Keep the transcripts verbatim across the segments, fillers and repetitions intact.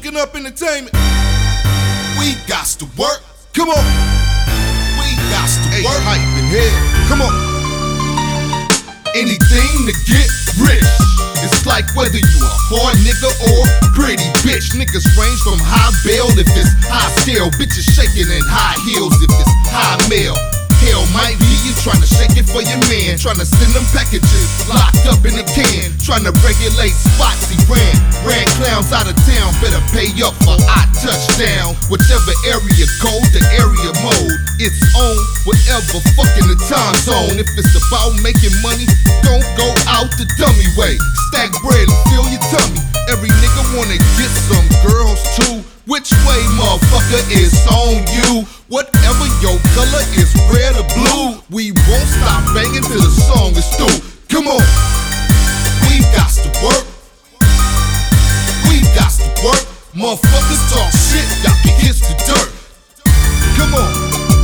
Cooking Up Entertainment. We got to work. Come on. We got to hey, work. Hype in here. Come on. Anything to get rich. It's like whether you a hard nigga or pretty bitch. Niggas range from high bail if it's high scale. Bitches shaking in high heels if it's high mail. Hell might be you tryna shake it for your man, tryna send them packages locked up in a can, tryna regulate spots he ran. Ran clowns out of town, better pay up for I touchdown. Whichever area code, the area mode, it's on whatever fucking the time zone. If it's about making money, don't go out the dummy way. Stack bread and fill your tummy. Every nigga wanna get some girls too. Which way, motherfucker, is on you? Whatever your color is, red or blue, we won't stop banging till the song is through. Come on, we got to work. We got to work. Motherfuckers talk shit, y'all can hit the dirt. Come on.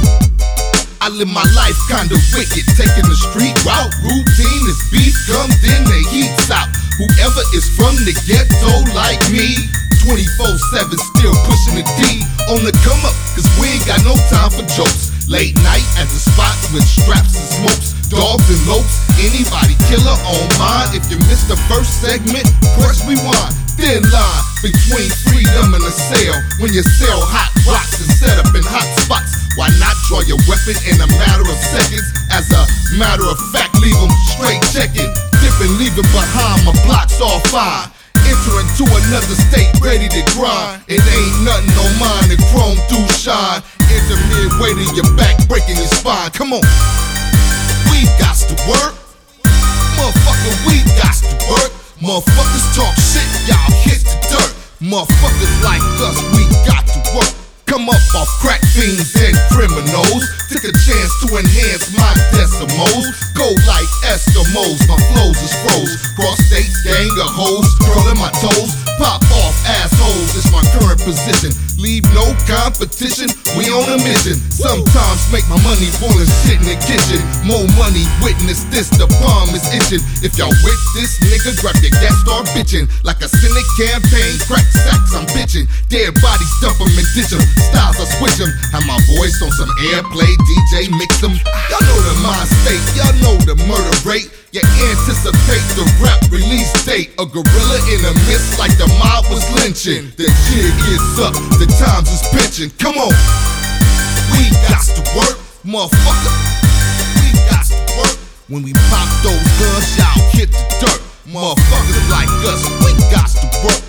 I live my life kinda wicked, taking the street route. Routine is beef gum, then the heat's out. Whoever is from the ghetto like me, twenty-four seven still pushing the D on the come up, cause we ain't got no time for jokes. Late night at the spots with straps and smokes, dogs and lopes, anybody killer on mine. If you missed the first segment, press rewind. Thin line between freedom and a sale. When you sell hot rocks and set up in hot spots, why not draw your weapon in a matter of seconds? As a matter of fact, leave them straight checking. Dipping, leaving behind, my blocks all fine. Entering to another state, ready to grind. It ain't nothing on mine, and chrome do shine. Enter midway to your back, breaking your spine. Come on, we got to work. Motherfucker, we got to work. Motherfuckers talk shit, y'all hit the dirt. Motherfuckers like us, we got to work. Come up off crack fiends and criminals. Took a chance to enhance my decimals. Go like Eskimos, my flows is froze. Cross states, gang of hoes, curling my toes. Pop off assholes, it's my current position. Leave no competition, we on a mission. Sometimes make my money boilin' shit in the kitchen. More money, witness this, the bomb is itching. If y'all with this nigga, grab your gas, start bitchin'. Like a Senate campaign, crack sacks, I'm bitchin'. Dead bodies, dump 'em and ditch 'em. Styles, I switch 'em. Have my voice on some airplay, D J mix 'em. Y'all know the mind state, y'all know the murder rate. You anticipate the rap release date. A gorilla in the midst like the mob was lynching. The jig is up, the times is pitching. Come on, we got to work, motherfucker. We got to work. When we pop those guns, y'all hit the dirt. Motherfuckers like us, we got to work.